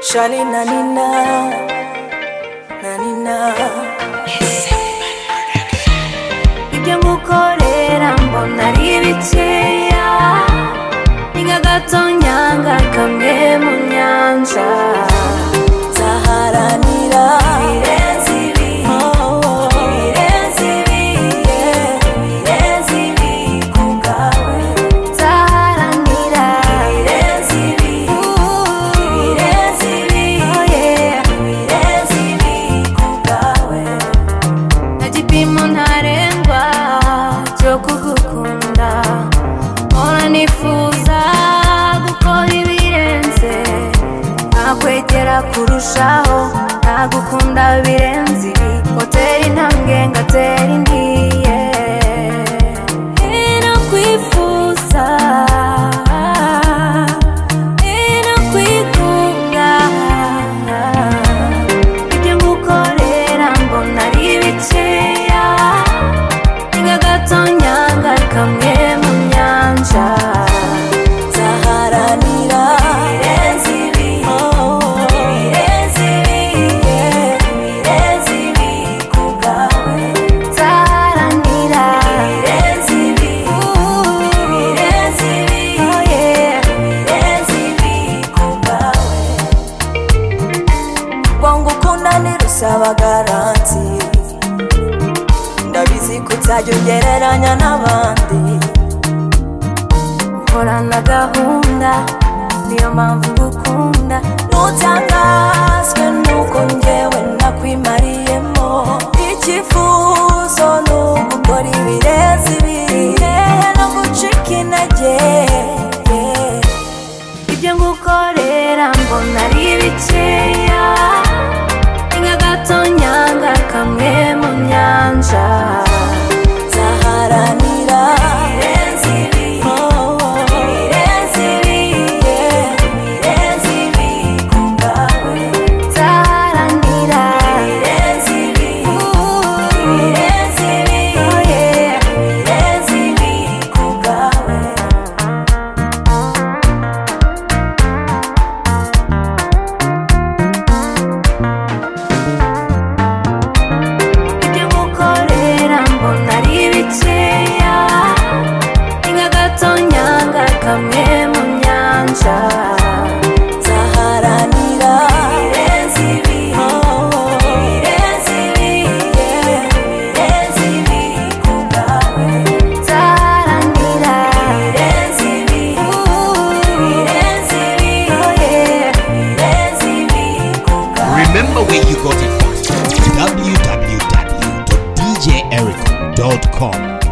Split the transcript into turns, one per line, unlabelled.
Shali na nina ibyo ngukorera mbona ari bikeya, ni nk'agatonyanga kamwe mu nyanja. Nzaharanira ibirenze ibi, ibirenze ibi, ibirenze ibi ku bwawe. Nzaharanira ibirenze ibi, ibirenze ibi, ibirenze ibi ku bwawe. Nta gipimo ntarengwa cyo kugukunda, mpora nifuza gukora ibirenze, nakwegera kurushaho, nagukunda birenze ibi. Hoteli intambwe ngatera indi, inakwifuza inakwikunda. Ibyo ngukorera mbona ari bikeya, ni nk'agatonyanga kamwe mu nyanja. Nzaharanira ibirenze ibi, ibirenze ibi, ibirenze ibi ku bwawe. Nzaharanira ibirenze ibi, ibirenze ibi, ibirenze ibi ku bwawe. Ngo ngukunda ntirusaba garanti, ndabizi ko utajya ugereranya n'abandi. Ukorana gahunda, niyo mpamvu ngukunda. Ntutangazwe nuko njyewe nakwimariyemo, icyifuzo ni ugukora ibirenze ibi, no gucika intege. Ibyo ngukorera mbona ari bikeya, ni nk'agatonyanga kamwe mu nyanja. Nzaharanira ibirenze ibi, ibirenze ibi, ibirenze ibi ku bwawe. Nzaharanira ibirenze ibi, ibirenze ibi, ibirenze ibi ku bwawe. Ibyo ngukorera mbona ari bikeya, ni nk'agatonyanga kamwe mu nyanja. Nzaharanira ibirenze ibi, ibirenze ibi, ibirenze ibi ku bwawe. Nzaharanira ibirenze ibi, ibirenze ibi, ibirenze ibi ku bwawe.
Remember where you got it from. www.djericom.com